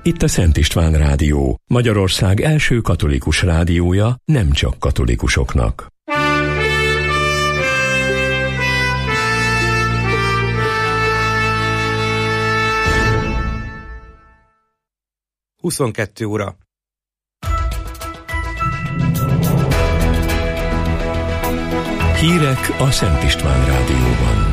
Itt a Szent István Rádió, Magyarország első katolikus rádiója, nem csak katolikusoknak. Huszonkettő óra. Hírek a Szent István Rádióban.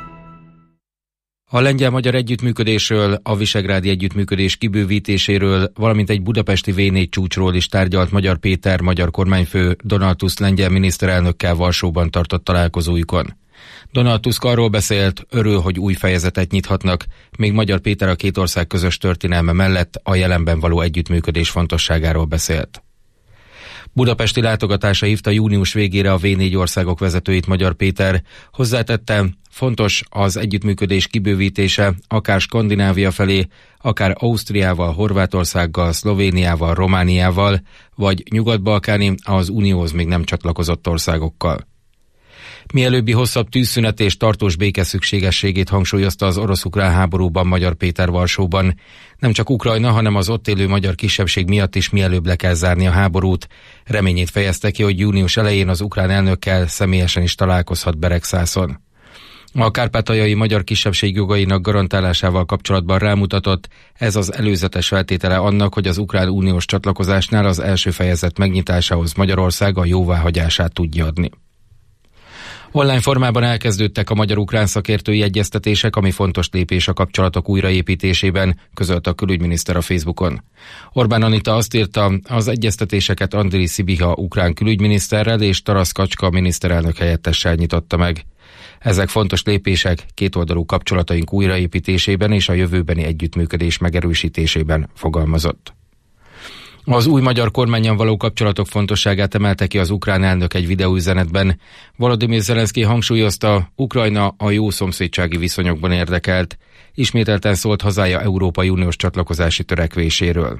A lengyel-magyar együttműködésről, a visegrádi együttműködés kibővítéséről, valamint egy budapesti V4 csúcsról is tárgyalt Magyar Péter, magyar kormányfő Donald Tusk lengyel miniszterelnökkel Varsóban tartott találkozójukon. Donald Tusk arról beszélt, örül, hogy új fejezetet nyithatnak, még Magyar Péter a két ország közös történelme mellett a jelenben való együttműködés fontosságáról beszélt. Budapesti látogatása hívta június végére a V4 országok vezetőit Magyar Péter. Hozzátette, fontos az együttműködés kibővítése, akár Skandinávia felé, akár Ausztriával, Horvátországgal, Szlovéniával, Romániával, vagy nyugat-balkáni, az Unióhoz még nem csatlakozott országokkal. Mielőbbi hosszabb tűzszünet és tartós béke szükségességét hangsúlyozta az orosz-ukrán háborúban Magyar Péter Varsóban. Nem csak Ukrajna, hanem az ott élő magyar kisebbség miatt is mielőbb le kell zárni a háborút. Reményét fejezte ki, hogy június elején az ukrán elnökkel személyesen is találkozhat Beregszászon. A kárpátaljai magyar kisebbség jogainak garantálásával kapcsolatban rámutatott, ez az előzetes feltétele annak, hogy az ukrán uniós csatlakozásnál az első fejezet megnyitásához Magyarország a jóváhagyását tudja adni. Online formában elkezdődtek a magyar-ukrán szakértői egyeztetések, ami fontos lépés a kapcsolatok újraépítésében, közölte a külügyminiszter a Facebookon. Orbán Anita azt írta, az egyeztetéseket Andrii Szibiha ukrán külügyminiszterrel és Tarasz Kacska miniszterelnök helyettessel nyitotta meg. Ezek fontos lépések kétoldalú kapcsolataink újraépítésében és a jövőbeni együttműködés megerősítésében, fogalmazott. Az új magyar kormánnyal való kapcsolatok fontosságát emelte ki az ukrán elnök egy videóüzenetben. Volodymyr Zelenszky hangsúlyozta, Ukrajna a jó szomszédsági viszonyokban érdekelt. Ismételten szólt hazája Európai Uniós csatlakozási törekvéséről.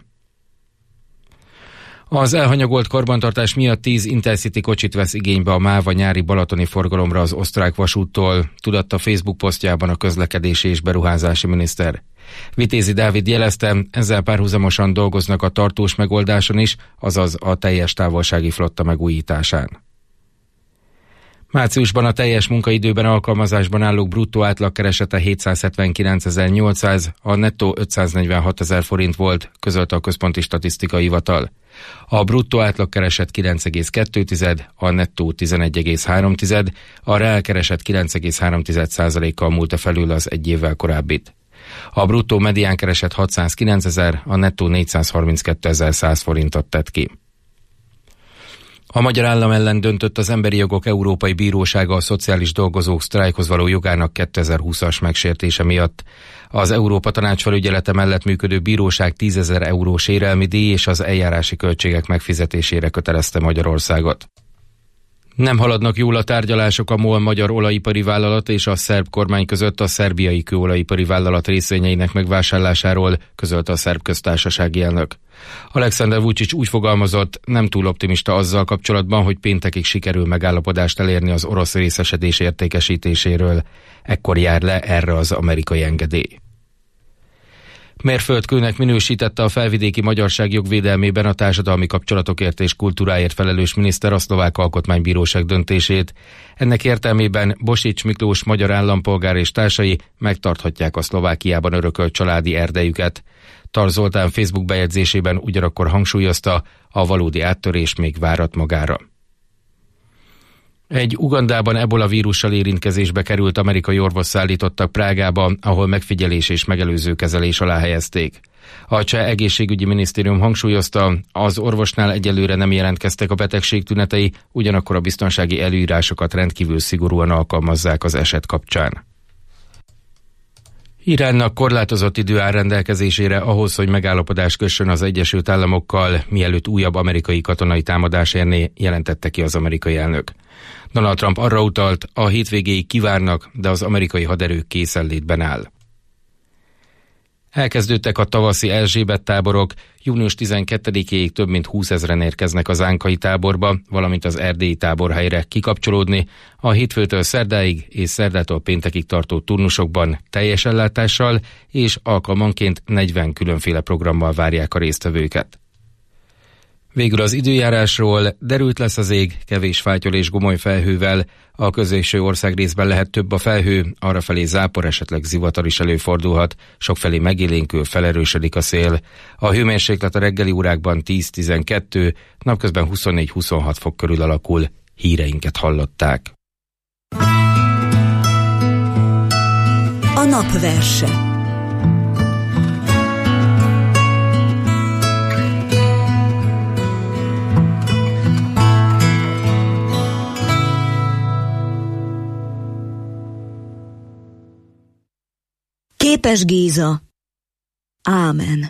Az elhanyagolt karbantartás miatt 10 Intercity kocsit vesz igénybe a MÁV a nyári balatoni forgalomra az osztrák vasúttól, tudatta Facebook posztjában a közlekedési és beruházási miniszter. Vitézi Dávid jelezte, ezzel párhuzamosan dolgoznak a tartós megoldáson is, azaz a teljes távolsági flotta megújításán. Márciusban a teljes munkaidőben alkalmazásban állók bruttó átlagkeresete 779.800, a nettó 546.000 forint volt, közölte a Központi Statisztikai Hivatal. A bruttó átlagkereset 9,2, a nettó 11,3, a reálkereset 9,3%-kal múlta felül az egy évvel korábbit. A bruttó mediánkereset 609.000, a nettó 432.100 forintot tett ki. A magyar állam ellen döntött az Emberi Jogok Európai Bírósága a szociális dolgozók sztrájkhoz való jogának 2020-as megsértése miatt. Az Európa Tanács felügyelete mellett működő bíróság 10.000 eurós sérelmi díj és az eljárási költségek megfizetésére kötelezte Magyarországot. Nem haladnak jól a tárgyalások a MOL magyar olajipari vállalat és a szerb kormány között a szerbiai kőolajipari vállalat részvényeinek megvásárlásáról, közölte a szerb köztársasági elnök. Alexander Vučić úgy fogalmazott, nem túl optimista azzal kapcsolatban, hogy péntekig sikerül megállapodást elérni az orosz részesedés értékesítéséről. Ekkor jár le erre az amerikai engedély. Mérföldkőnek minősítette a felvidéki magyarság jogvédelmében a társadalmi kapcsolatokért és kultúráért felelős miniszter a szlovák alkotmánybíróság döntését. Ennek értelmében Bosics Miklós magyar állampolgár és társai megtarthatják a Szlovákiában örökölt családi erdejüket. Tar Zoltán Facebook bejegyzésében ugyanakkor hangsúlyozta, a valódi áttörés még várat magára. Egy Ugandában ebola vírussal érintkezésbe került amerikai orvos szállítottak Prágába, ahol megfigyelés és megelőző kezelés alá helyezték. A cseh egészségügyi minisztérium hangsúlyozta, az orvosnál egyelőre nem jelentkeztek a betegség tünetei, ugyanakkor a biztonsági előírásokat rendkívül szigorúan alkalmazzák az eset kapcsán. Iránnak korlátozott idő áll rendelkezésére ahhoz, hogy megállapodást kössön az Egyesült Államokkal, mielőtt újabb amerikai katonai támadás érné, jelentette ki az amerikai elnök. Donald Trump arra utalt, a hétvégéig kivárnak, de az amerikai haderő készenlétben áll. Elkezdődtek a tavaszi Erzsébet táborok, június 12-ig több mint 20 000-en érkeznek az ánkai táborba, valamint az erdélyi táborhelyre kikapcsolódni. A hétfőtől szerdáig és szerdától péntekig tartó turnusokban teljes ellátással és alkalmanként 40 különféle programmal várják a résztvevőket. Végül az időjárásról: derült lesz az ég, kevés fátyol és gomoly felhővel, a középső országrészben lehet több a felhő, arrafelé zápor, esetleg zivatar is előfordulhat, sokfelé megélénkül, felerősödik a szél. A hőmérséklet a reggeli órákban 10-12, napközben 24-26 fok körül alakul. Híreinket hallották. A napverse. Képes Géza. Ámen.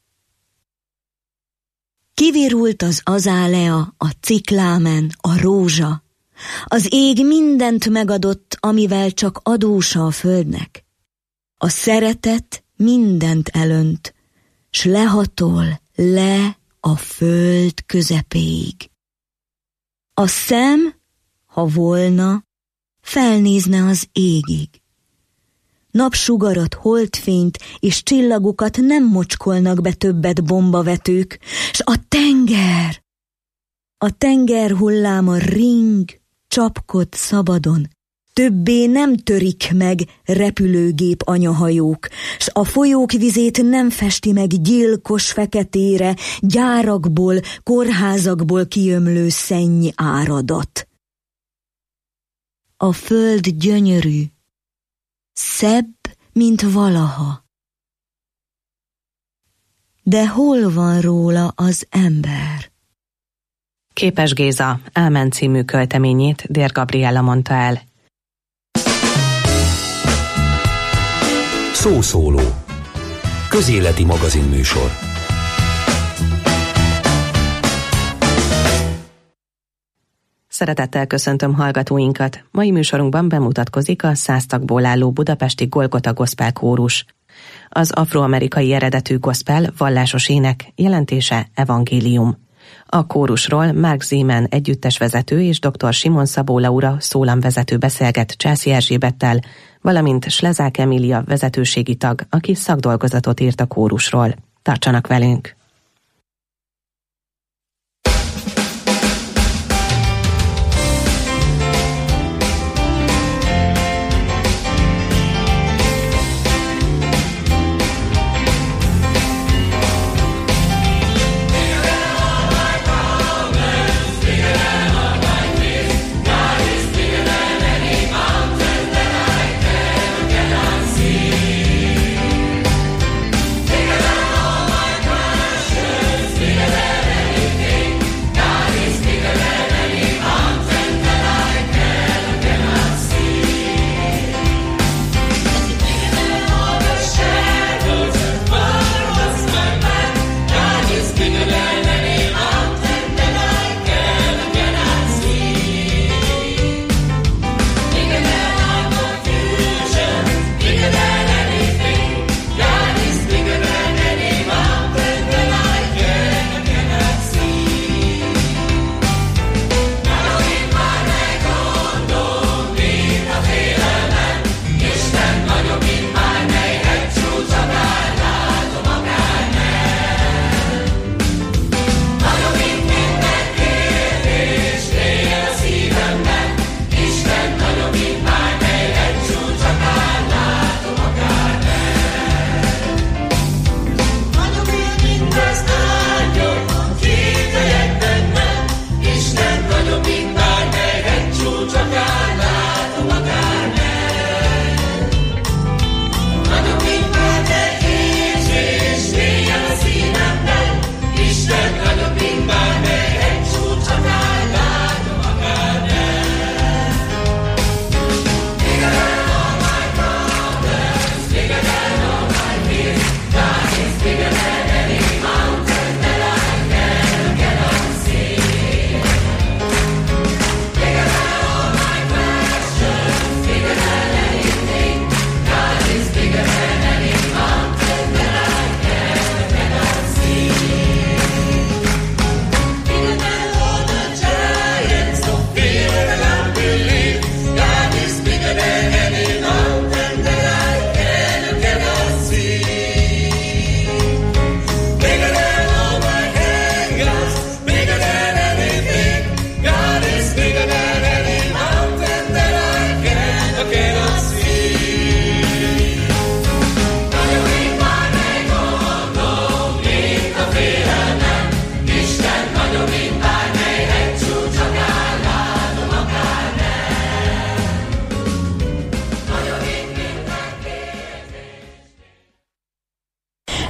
Kivirult az azálea, a ciklámen, a rózsa. Az ég mindent megadott, amivel csak adósa a földnek. A szeretet mindent elönt, s lehatol le a föld közepéig. A szem, ha volna, felnézne az égig. Napsugarat, holdfényt és csillagokat nem mocskolnak be többet bombavetők, s a tenger hulláma ring, csapkod szabadon, többé nem törik meg repülőgép anyahajók, s a folyók vizét nem festi meg gyilkos feketére, gyárakból, kórházakból kiömlő szenny áradat. A föld gyönyörű, szebb, mint valaha. De hol van róla az ember? Képes Géza Ámen című költeményét Dér Gabriella mondta el. Szószóló. Közéleti magazinműsor. Szeretettel köszöntöm hallgatóinkat. Mai műsorunkban bemutatkozik a 100 tagból álló budapesti Golgota Gospel kórus. Az afroamerikai eredetű gospel vallásos ének, jelentése evangélium. A kórusról Mark Zeman együttesvezető és dr. Simon Szabó Laura szólamvezető beszélget Császi Erzsébettel, valamint Slezák Emília vezetőségi tag, aki szakdolgozatot írt a kórusról. Tartsanak velünk!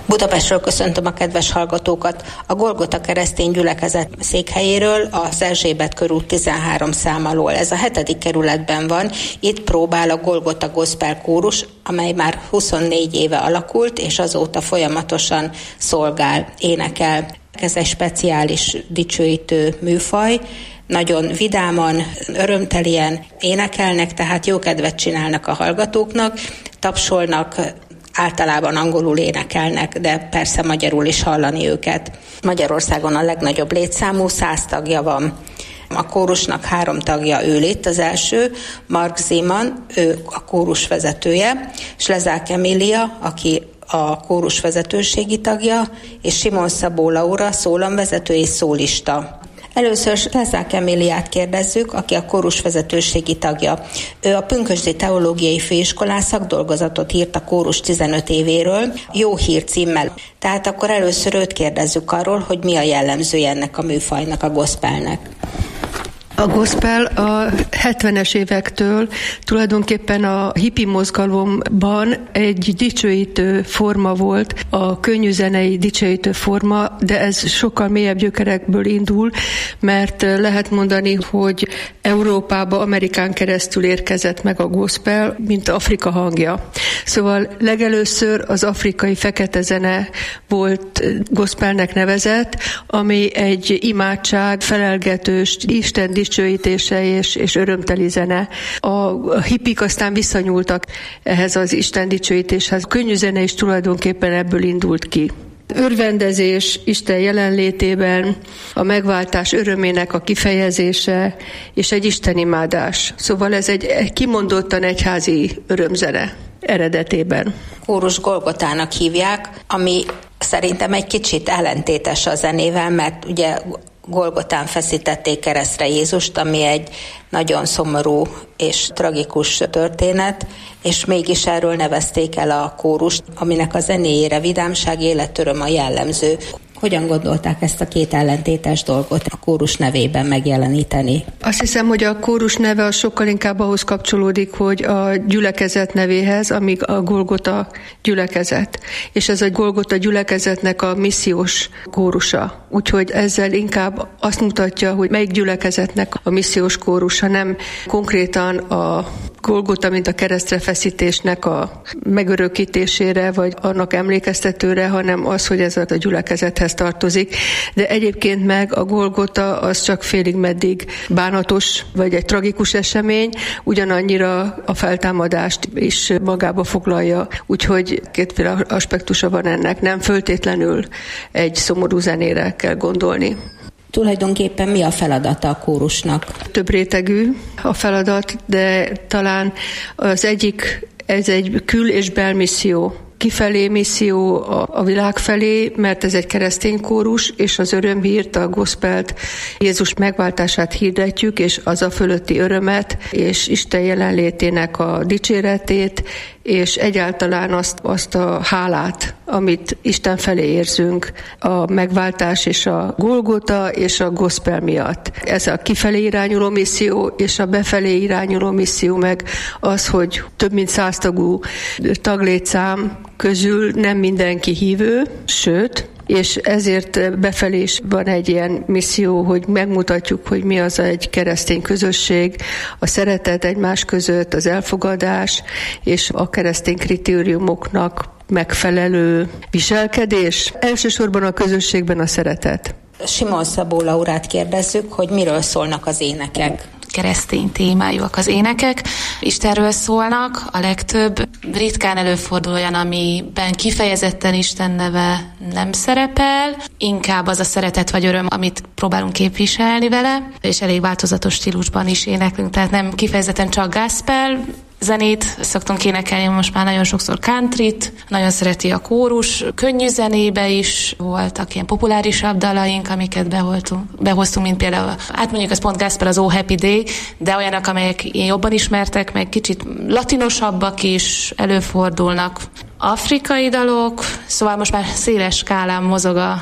Budapestről köszöntöm a kedves hallgatókat. A Golgota keresztény gyülekezet székhelyéről, az Erzsébet körút 13 szám alól. Ez a 7. kerületben van. Itt próbál a Golgota Gospel kórus, amely már 24 éve alakult, és azóta folyamatosan szolgál, énekel. Ez egy speciális dicsőítő műfaj. Nagyon vidáman, örömtelien énekelnek, tehát jó kedvet csinálnak a hallgatóknak, tapsolnak, általában angolul énekelnek, de persze magyarul is hallani őket. Magyarországon a legnagyobb létszámú, 100 tagja van. A kórusnak 3 tagja ül itt, az első, Mark Zeman, ő a kórus vezetője, Slezák Emília, aki a kórus vezetőségi tagja, és Simon Szabó Laura, szólamvezető és szólista. Először Slezák Emíliát kérdezzük, aki a kórus vezetőségi tagja. Ő a Pünkösdi Teológiai Főiskolán szakdolgozatot írt a kórus 15 évéről, Jó hír címmel. Tehát akkor először őt kérdezzük arról, hogy mi a jellemzője ennek a műfajnak, a gospelnek. A gospel a 70-es évektől tulajdonképpen a hippi mozgalomban egy dicsőítő forma volt, a könnyűzenei dicsőítő forma, de ez sokkal mélyebb gyökerekből indul, mert lehet mondani, hogy Európába, Amerikán keresztül érkezett meg a gospel, mint Afrika hangja. Szóval legelőször az afrikai fekete zene volt gospelnek nevezett, ami egy imádság, felelgetős, Isten dicsőítése és örömteli zene. A hippik aztán visszanyúltak ehhez az Isten dicsőítéshez. A könnyű zene is tulajdonképpen ebből indult ki. Örvendezés Isten jelenlétében, a megváltás örömének a kifejezése, és egy istenimádás. Szóval ez egy kimondottan egyházi örömzene eredetében. Kórus Golgotának hívják, ami szerintem egy kicsit ellentétes a zenével, mert ugye Golgotán feszítették keresztre Jézust, ami egy nagyon szomorú és tragikus történet, és mégis erről nevezték el a kórust, aminek a zenéjére vidámság, életöröm a jellemző. Hogyan gondolták ezt a két ellentétes dolgot a kórus nevében megjeleníteni? Azt hiszem, hogy a kórus neve az sokkal inkább ahhoz kapcsolódik, hogy a gyülekezet nevéhez, amíg a Golgota gyülekezet. És ez a Golgota gyülekezetnek a missziós kórusa. Úgyhogy ezzel inkább azt mutatja, hogy melyik gyülekezetnek a missziós kórusa, nem konkrétan a Golgota, mint a keresztre feszítésnek a megörökítésére, vagy annak emlékeztetőre, hanem az, hogy ez a gyülekezethez tartozik. De egyébként meg a Golgota az csak félig meddig bánatos, vagy egy tragikus esemény, ugyanannyira a feltámadást is magába foglalja. Úgyhogy kétféle aspektusa van ennek, nem föltétlenül egy szomorú zenére kell gondolni. Tulajdonképpen mi a feladata a kórusnak? Több rétegű a feladat, de talán az egyik, ez egy kül- és belmisszió. Kifelé misszió a világ felé, mert ez egy keresztény kórus, és az örömhírt, a gospelt, Jézus megváltását hirdetjük, és az a fölötti örömet, és Isten jelenlétének a dicséretét, és egyáltalán azt a hálát, amit Isten felé érzünk a megváltás és a Golgota és a gospel miatt. Ez a kifelé irányuló misszió, és a befelé irányuló misszió meg az, hogy több mint 100 tagú taglétszám közül nem mindenki hívő, sőt, és ezért befelé is van egy ilyen misszió, hogy megmutatjuk, hogy mi az egy keresztény közösség, a szeretet egymás között, az elfogadás és a keresztény kritériumoknak megfelelő viselkedés. Elsősorban a közösségben a szeretet. Simon Szabó Laurát kérdezzük, hogy miről szólnak az énekek. Keresztény témájúak az énekek, Istenről szólnak, a legtöbb. Ritkán előfordul olyan, amiben kifejezetten Isten neve nem szerepel, inkább az a szeretet vagy öröm, amit próbálunk képviselni vele, és elég változatos stílusban is éneklünk, tehát nem kifejezetten csak gospel zenét szoktunk énekelni, most már nagyon sokszor countryt, nagyon szereti a kórus, könnyű zenébe is voltak ilyen populárisabb dalaink, amiket behoztunk, mint például, mondjuk az pont gospel, az Oh Happy Day, de olyanok, amelyek jobban ismertek, meg kicsit latinosabbak is előfordulnak. Afrikai dalok, szóval most már széles skálán mozog a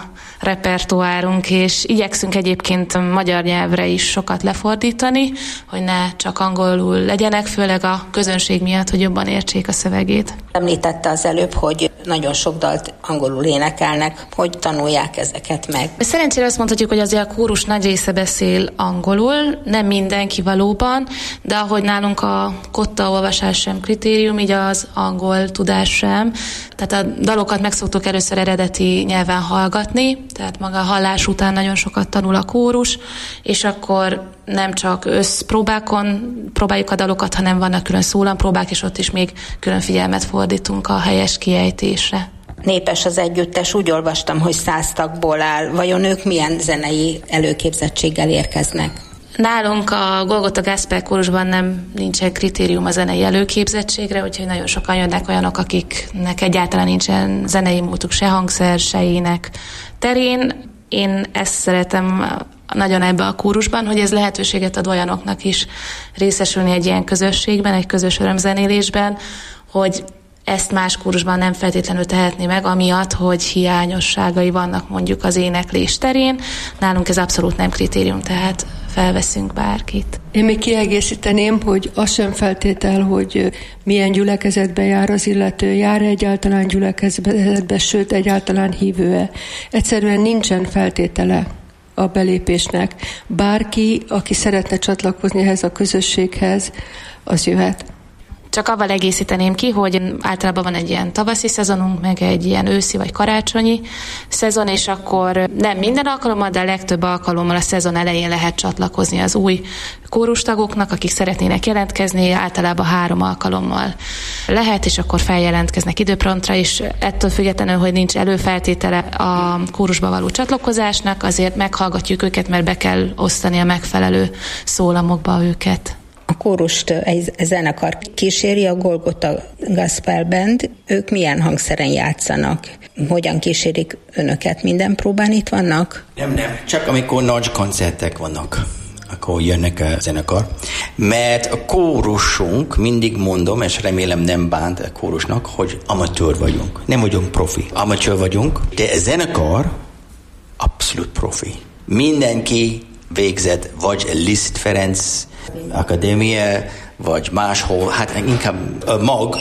repertoárunk, és igyekszünk egyébként magyar nyelvre is sokat lefordítani, hogy ne csak angolul legyenek, főleg a közönség miatt, hogy jobban értsék a szövegét. Említette az előbb, hogy nagyon sok dalt angolul énekelnek. Hogy tanulják ezeket meg? Szerencsére azt mondhatjuk, hogy azért a kórus nagy része beszél angolul, nem mindenki valóban, de ahogy nálunk a kotta olvasás sem kritérium, így az angol tudás sem. Tehát a dalokat meg szoktuk először eredeti nyelven hallgatni, tehát maga a hallás után nagyon sokat tanul a kórus, és akkor nem csak összpróbákon próbáljuk a dalokat, hanem vannak külön szólampróbák, és ott is még külön figyelmet fordítunk a helyes kiejtésre. Népes az együttes, úgy olvastam, hogy 100 tagból áll. Vajon ők milyen zenei előképzettséggel érkeznek? Nálunk a Golgota Gospel kórusban nincsen kritérium a zenei előképzettségre, úgyhogy nagyon sokan jönnek olyanok, akiknek egyáltalán nincsen zenei múltuk se hangszer, se ének terén. Én ezt szeretem nagyon ebbe a kórusban, hogy ez lehetőséget ad olyanoknak is részesülni egy ilyen közösségben, egy közös örömzenélésben, hogy ezt más kórusban nem feltétlenül tehetné meg, amiatt, hogy hiányosságai vannak mondjuk az éneklés terén. Nálunk ez abszolút nem kritérium, tehát felveszünk bárkit. Én még kiegészíteném, hogy az sem feltétel, hogy milyen gyülekezetbe jár az illető, jár egyáltalán gyülekezetbe, sőt egyáltalán hívő-e. Egyszerűen nincsen feltétele a belépésnek. Bárki, aki szeretne csatlakozni ehhez a közösséghez, az jöhet. Csak avval egészíteném ki, hogy általában van egy ilyen tavaszi szezonunk, meg egy ilyen őszi vagy karácsonyi szezon, és akkor nem minden alkalommal, de a legtöbb alkalommal a szezon elején lehet csatlakozni az új kórustagoknak, akik szeretnének jelentkezni, általában 3 alkalommal lehet, és akkor feljelentkeznek időpontra, és ettől függetlenül, hogy nincs előfeltétele a kórusba való csatlakozásnak, azért meghallgatjuk őket, mert be kell osztani a megfelelő szólamokba őket. A kórust egy zenekar kíséri, a Golgota Gospel Band. Ők milyen hangszeren játszanak? Hogyan kísérik önöket? Minden próbán itt vannak? Nem. Csak amikor nagy koncertek vannak, akkor jönnek a zenekar. Mert a kórusunk, mindig mondom, és remélem nem bánt a kórusnak, hogy amatőr vagyunk. Nem vagyunk profi. Amatőr vagyunk, de a zenekar abszolút profi. Mindenki végzett, vagy Liszt Ferenc Akadémia, vagy máshol, hát inkább a mag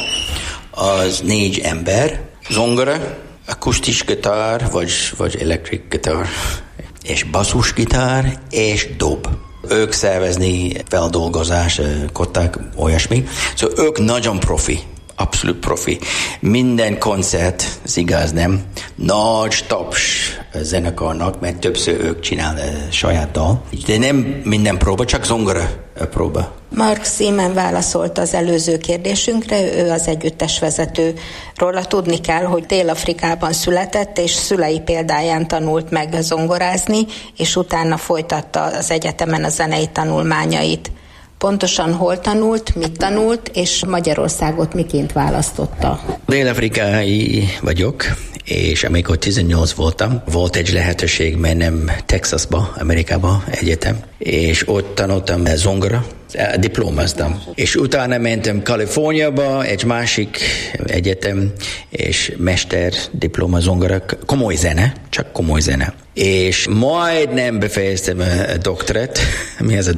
az 4 ember, zongora, akusztikus gitár, vagy elektrik gitár, és basszusgitár, és dob. Ők szervezni feldolgozás, kották, olyasmi. Szóval ők nagyon profi. Abszolút profi. Minden koncert, ez igaz, nem? Nagy taps zenekarnak, mert többször ők csinál saját dal. De nem minden próba, csak zongora próba. Mark Seaman válaszolt az előző kérdésünkre, ő az együttes vezető. Róla tudni kell, hogy Dél-Afrikában született, és szülei példáján tanult meg zongorázni, és utána folytatta az egyetemen a zenei tanulmányait. Pontosan hol tanult, mit tanult, és Magyarországot miként választotta? Dél-afrikai vagyok, és amikor 18 voltam, volt egy lehetőség mennem Texasba, Amerikába egyetem, és ott tanultam zongora, diplomáztam. És utána mentem Kaliforniába, egy másik egyetem, és mester diploma zongora, komoly zene, csak komoly zene. És majdnem befejeztem a doktorát. Mi ez a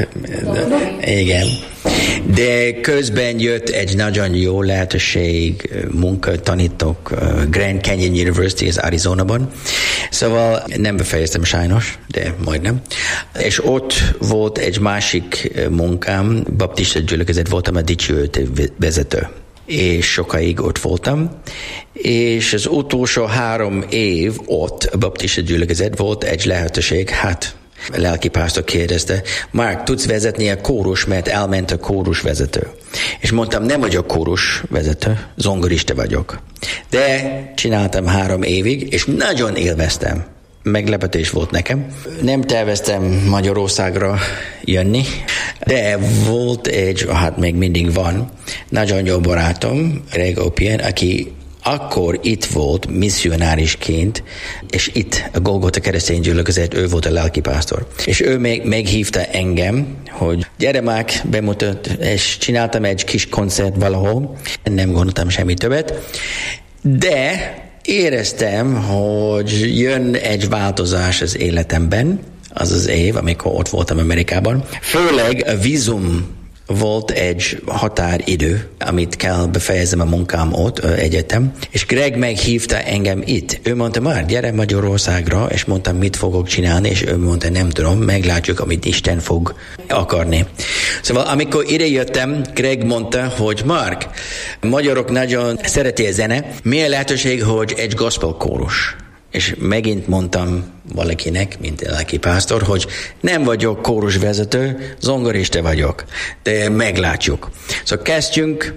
Igen. De közben jött egy nagyon jó lehetőség, tanítok Grand Canyon University az Arizonában. Szóval nem befejeztem sajnos, de majdnem. És ott volt egy másik munkám, baptista gyülekezet voltam a dicsőítő vezető. És sokáig ott voltam, és az utolsó 3 év ott a baptista gyülekezet volt egy lehetőség, a lelkipásztor kérdezte, Mark, tudsz vezetni a kórus, mert elment a kórus vezető. És mondtam, nem vagyok kórus vezető, zongorista vagyok. De csináltam 3 évig, és nagyon élveztem. Meglepetés volt nekem. Nem terveztem Magyarországra jönni, de volt egy, még mindig van, nagyon jó barátom, Greg Opien, aki akkor itt volt misszionárisként, és itt a Golgota keresztény gyülekezet, ő volt a lelkipásztor. És ő meghívta engem, hogy gyere már, bemutat, és csináltam egy kis koncert valahol, nem gondoltam semmi többet, de éreztem, hogy jön egy változás az életemben, az az év, amikor ott voltam Amerikában. Főleg a vízum volt egy határidő, amit kell befejezem a munkám ott, egyetem, és Greg meghívta engem itt. Ő mondta, már gyere Magyarországra, és mondtam, mit fogok csinálni, és ő mondta, nem tudom, meglátjuk, amit Isten fog akarni. Szóval amikor ide jöttem, Greg mondta, hogy Mark, magyarok nagyon szereti a zene, milyen lehetőség, hogy egy gospel kórus. És megint mondtam valakinek, mint lelkipásztor, hogy nem vagyok kórusvezető, zongorista vagyok, de meglátjuk. Szóval kezdjünk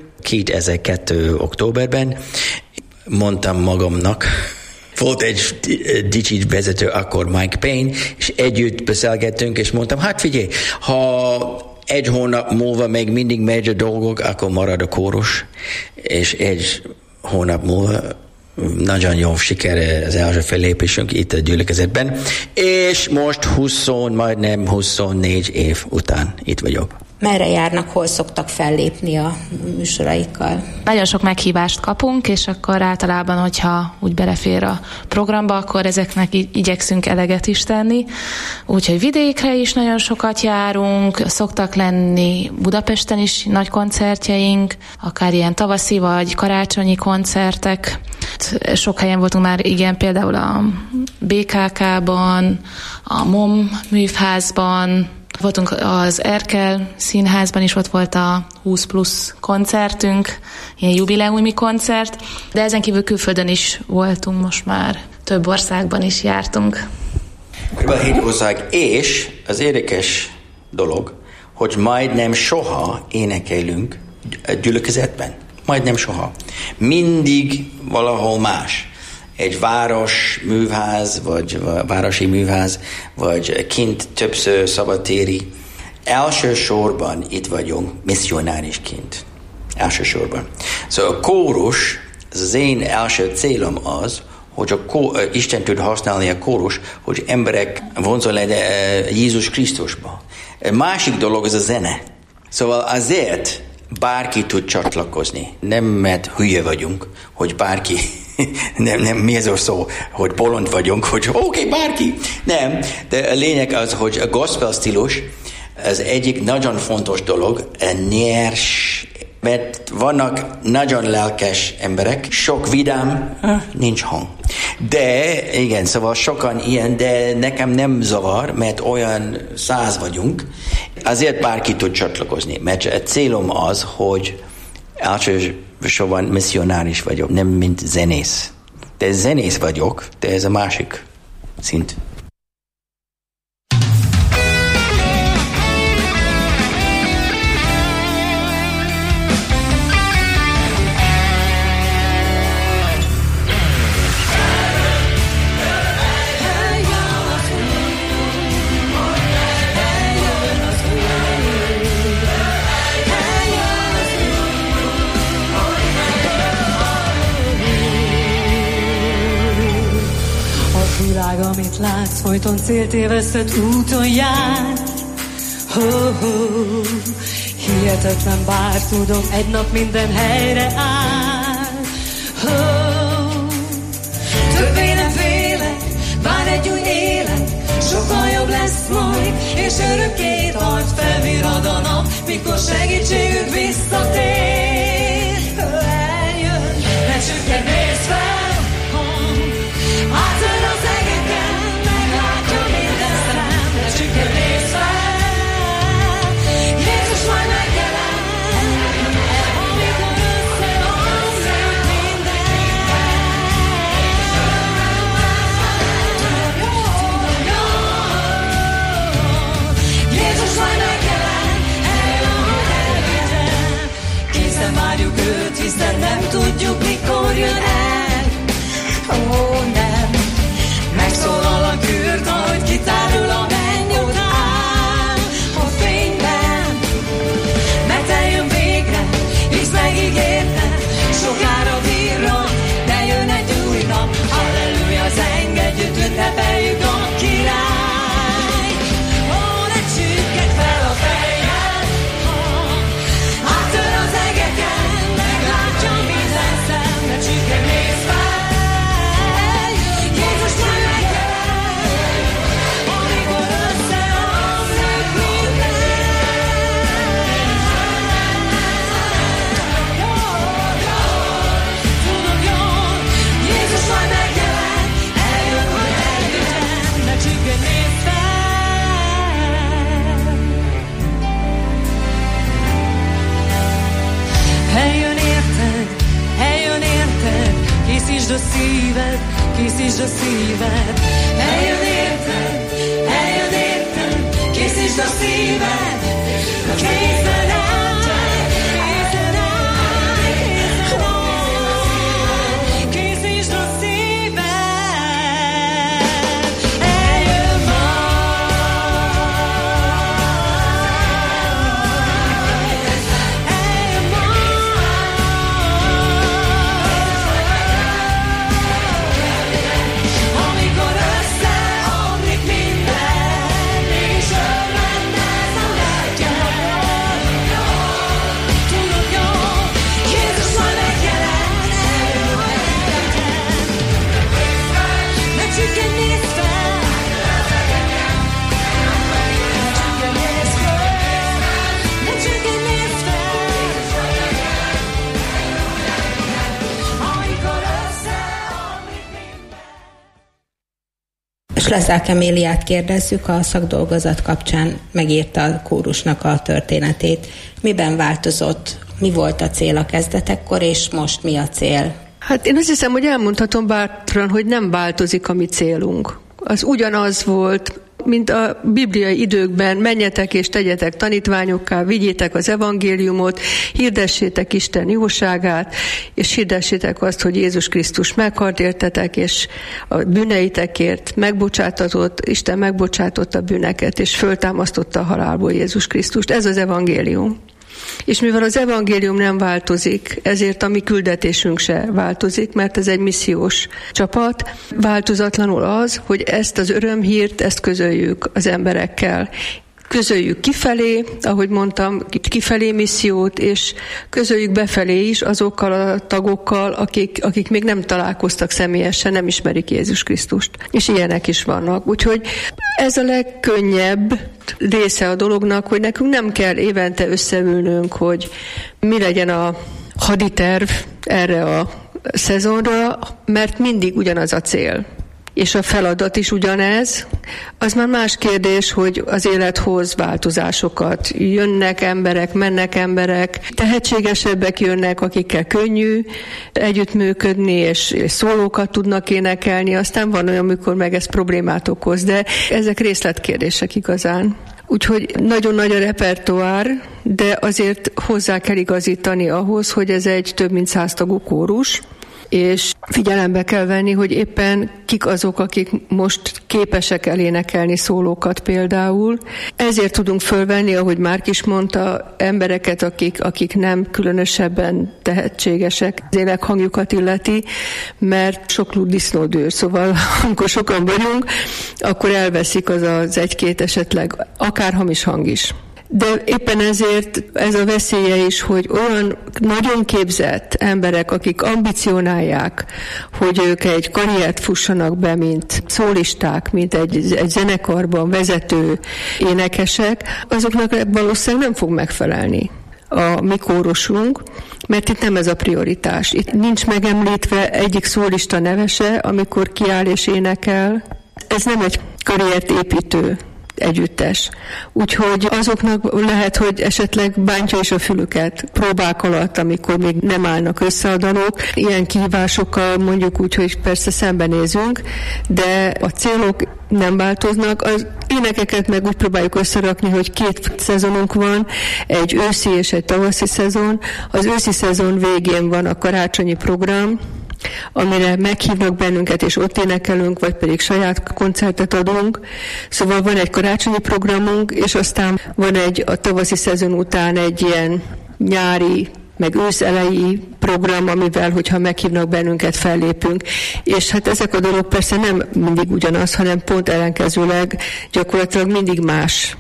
2002. októberben, mondtam magamnak, volt egy dicsit vezető akkor Mike Payne, és együtt beszélgettünk, és mondtam, hát figyelj, ha egy hónap múlva még mindig megy a dolgok, akkor marad a kórus, és egy hónap múlva nagyon jó siker az első fellépésünk itt a gyülekezetben, és most majdnem 24 év után itt vagyok. Merre járnak, hol szoktak fellépni a műsoraikkal? Nagyon sok meghívást kapunk, és akkor általában, hogyha úgy belefér a programba, akkor ezeknek igyekszünk eleget is tenni. Úgyhogy vidékre is nagyon sokat járunk, szoktak lenni Budapesten is nagy koncertjeink, akár ilyen tavaszi vagy karácsonyi koncertek. Sok helyen voltunk már, igen, például a BKK-ban, a MOM művházban, voltunk az Erkel színházban is, ott volt a 20 plusz koncertünk, ilyen jubileumi koncert, de ezen kívül külföldön is voltunk most már, több országban is jártunk. Kb. 7 ország, és az érdekes dolog, hogy majdnem soha énekelünk a gyülekezetben. Majdnem soha. Mindig valahol más. Egy város művház, vagy városi művház, vagy kint többször szabadtéri. Elsősorban itt vagyunk misszionárisként. Elsősorban. Szóval a kórus, az én első célom az, hogy Isten tud használni a kórus, hogy emberek vonzol Jézus Krisztusba. A másik dolog az a zene. Szóval azért bárki tud csatlakozni. Nem mert hülye vagyunk, hogy bárki, nem mi ez a szó, hogy bolond vagyunk, hogy oké, bárki. Nem, de a lényeg az, hogy a gospel stílus az egyik nagyon fontos dolog, nyers, mert vannak nagyon lelkes emberek, sok vidám, nincs hang. De, igen, szóval sokan ilyen, de nekem nem zavar, mert olyan 100 vagyunk, azért bárki tud csatlakozni, mert a célom az, hogy elsősorban misszionáris vagyok, nem mint zenész. De zenész vagyok, de ez a másik szint. Amit látsz, folyton céltévesztett úton jár. Hihetetlen, bár tudom, egy nap minden helyre áll. Többé nem félek, vár egy új élet, sokkal jobb lesz majd, és örökké tart, felvirrad a nap, mikor segítségük visszatér. Eljön, ne csüggedj, nézz fel, átör az egeken, meglátja minden szem, ne csüggedj, nézz fel, Jézus majd megjelent, amikor összehozzuk minden. Jézus majd megjelent, eljön, hogy elvigyem, szíved, készítsd a szíved. Eljön érted, készítsd a szíved, készen áll. Slezák Emiliát kérdezzük, a szakdolgozat kapcsán megírta a kórusnak a történetét. Miben változott? Mi volt a cél a kezdetekkor, és most mi a cél? Hát én azt hiszem, hogy elmondhatom bátran, hogy nem változik a mi célunk. Az ugyanaz volt, mint a bibliai időkben, menjetek és tegyetek tanítványokká, vigyétek az evangéliumot, hirdessétek Isten jóságát, és hirdessétek azt, hogy Jézus Krisztus meghalt értetek, és a bűneitekért megbocsátatott, Isten megbocsátotta a bűneket, és föltámasztotta a halálból Jézus Krisztust. Ez az evangélium. És mivel az evangélium nem változik, ezért a mi küldetésünk se változik, mert ez egy missziós csapat. Változatlanul az, hogy ezt az örömhírt, ezt közöljük az emberekkel. Közöljük kifelé, ahogy mondtam, kifelé missziót, és közöljük befelé is azokkal a tagokkal, akik még nem találkoztak személyesen, nem ismerik Jézus Krisztust. És ilyenek is vannak. Úgyhogy ez a legkönnyebb része a dolognak, hogy nekünk nem kell évente összeülnünk, hogy mi legyen a haditerv erre a szezonra, mert mindig ugyanaz a cél. És a feladat is ugyanez. Az már más kérdés, hogy az élet hoz változásokat. Jönnek emberek, mennek emberek, tehetségesebbek jönnek, akikkel könnyű együttműködni, és szólókat tudnak énekelni. Aztán van olyan, amikor meg ez problémát okoz, de ezek részletkérdések igazán. Úgyhogy nagyon nagy a repertoár, de azért hozzá kell igazítani ahhoz, hogy ez egy több mint 100 tagú kórus, és figyelembe kell venni, hogy éppen kik azok, akik most képesek elénekelni szólókat például. Ezért tudunk fölvenni, ahogy Márk is mondta, embereket, akik nem különösebben tehetségesek, az énekhangjukat illeti, mert sok lúd disznódőr, szóval amikor sokan vagyunk, akkor elveszik az egy-két esetleg akár hamis hang is. De éppen ezért ez a veszélye is, hogy olyan nagyon képzett emberek, akik ambicionálják, hogy ők egy karriert fussanak be, mint szólisták, mint egy zenekarban vezető énekesek, azoknak valószínűleg nem fog megfelelni a mi kórusunk, mert itt nem ez a prioritás. Itt nincs megemlítve egyik szólista neve se, amikor kiáll és énekel. Ez nem egy karriert építő együttes. Úgyhogy azoknak lehet, hogy esetleg bántja is a fülüket próbák alatt, amikor még nem állnak össze a dalok. Ilyen kihívásokkal mondjuk úgy, hogy persze szembenézünk, de a célok nem változnak. Az énekeket meg úgy próbáljuk összerakni, hogy 2 szezonunk van, egy őszi és egy tavaszi szezon. Az őszi szezon végén van a karácsonyi program, amire meghívnak bennünket, és ott énekelünk, vagy pedig saját koncertet adunk. Szóval van egy karácsonyi programunk, és aztán van a tavaszi szezon után egy ilyen nyári, meg ősz elejé program, amivel, hogyha meghívnak bennünket, fellépünk. És hát ezek a dolgok persze nem mindig ugyanaz, hanem pont ellenkezőleg gyakorlatilag mindig más.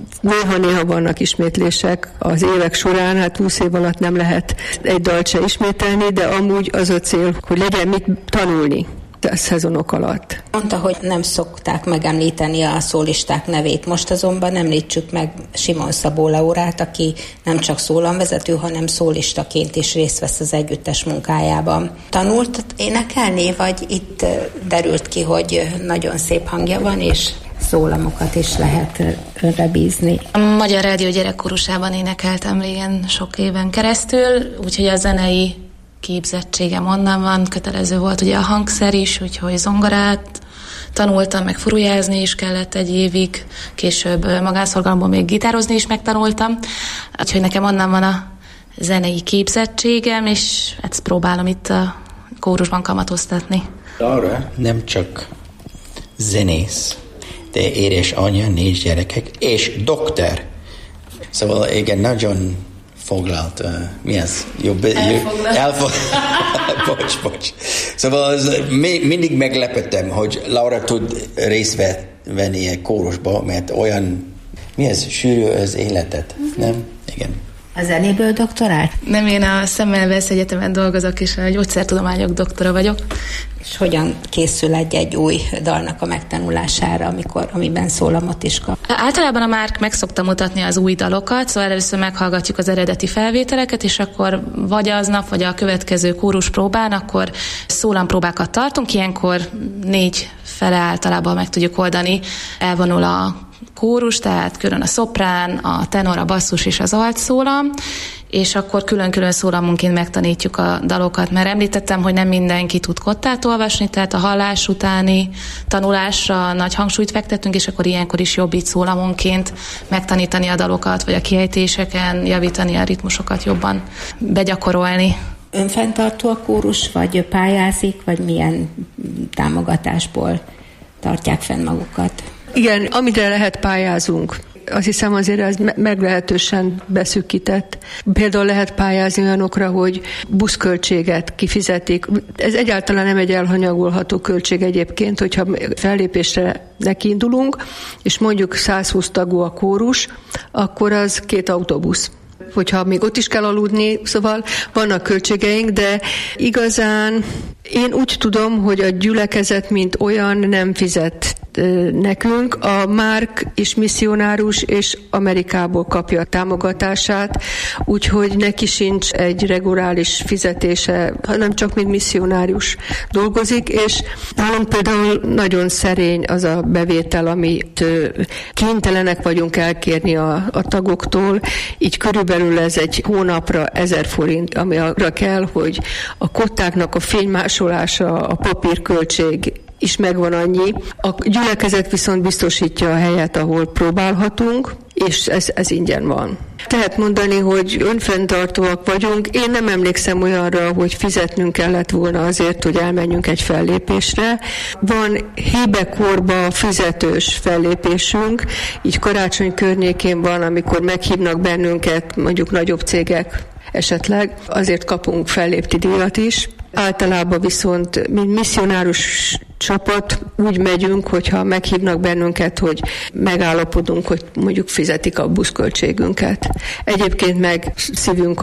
Néha vannak ismétlések az évek során, hát 20 év alatt nem lehet egy dalt se ismételni, de amúgy az a cél, hogy legyen mit tanulni a szezonok alatt. Mondta, hogy nem szokták megemlíteni a szólisták nevét. Most azonban említsük meg Simon Szabó Laurát, aki nem csak szólamvezető, hanem szólistaként is részt vesz az együttes munkájában. Tanult énekelni, vagy itt derült ki, hogy nagyon szép hangja van, és szólamokat is lehet önre bízni? A Magyar Rádió gyerekkórusában énekeltem régen sok éven keresztül, úgyhogy a zenei képzettségem onnan van, kötelező volt ugye a hangszer is, úgyhogy zongorát tanultam, meg furujázni is kellett egy évig, később magánszorgalomból még gitározni is megtanultam, úgyhogy nekem onnan van a zenei képzettségem, és ezt próbálom itt a kórusban kamatoztatni. Laura nem csak zenész, de édesanyja, 4 gyerekek, és doktor. Szóval igen, nagyon foglalt. Mi ez? Bocs. Szóval mindig meglepettem, hogy Laura tud részt venni egy kórusba, mert olyan, mi ez, sűrű az életet, nem? Igen. A zenéből doktorált? Nem, én a Szemmelweis Egyetemen dolgozok, és a gyógyszertudományok doktora vagyok. És hogyan készül egy új dalnak a megtanulására, amiben szól a Matiska? Általában a Márk meg szokta mutatni az új dalokat, szóval először meghallgatjuk az eredeti felvételeket, és akkor vagy aznap, vagy a következő kórus próbán, akkor szólampróbákat tartunk, ilyenkor 4 fele általában meg tudjuk oldani, elvonul a kórus, tehát külön a szoprán, a tenor, a basszus és az altszólam, és akkor külön-külön szólamunként megtanítjuk a dalokat, mert említettem, hogy nem mindenki tud kottát olvasni, tehát a hallás utáni tanulásra nagy hangsúlyt fektetünk, és akkor ilyenkor is jobb így szólamunként megtanítani a dalokat, vagy a kiejtéseken javítani a ritmusokat, jobban begyakorolni. Önfenntartó a kórus, vagy pályázik, vagy milyen támogatásból tartják fenn magukat? Igen, amire lehet pályázunk. Azt hiszem azért ez meglehetősen beszűkített. Például lehet pályázni olyanokra, hogy buszköltséget kifizetik. Ez egyáltalán nem egy elhanyagolható költség egyébként, hogyha fellépésre nekiindulunk, és mondjuk 120 tagú a kórus, akkor az 2 autóbusz. Hogyha még ott is kell aludni, szóval vannak költségeink, de igazán én úgy tudom, hogy a gyülekezet mint olyan nem fizet nekünk. A Márk is misszionárus, és Amerikából kapja a támogatását, úgyhogy neki sincs egy reguláris fizetése, hanem csak mint misszionárus dolgozik, és nálunk például nagyon szerény az a bevétel, amit kénytelenek vagyunk elkérni a tagoktól, így körülbelül ez egy hónapra 1000 forint, ami arra kell, hogy a kottáknak a fénymásolása, a papírköltség is megvan annyi. A gyülekezet viszont biztosítja a helyet, ahol próbálhatunk, és ez ingyen van. Tehát mondani, hogy önfenntartóak vagyunk. Én nem emlékszem olyanra, hogy fizetnünk kellett volna azért, hogy elmenjünk egy fellépésre. Van hébekorba fizetős fellépésünk, így karácsony környékén van, amikor meghívnak bennünket, mondjuk nagyobb cégek esetleg, azért kapunk fellépti díjat is. Általában viszont, mint misszionárus csapat úgy megyünk, hogyha meghívnak bennünket, hogy megállapodunk, hogy mondjuk fizetik a buszköltségünket. Egyébként meg szívünk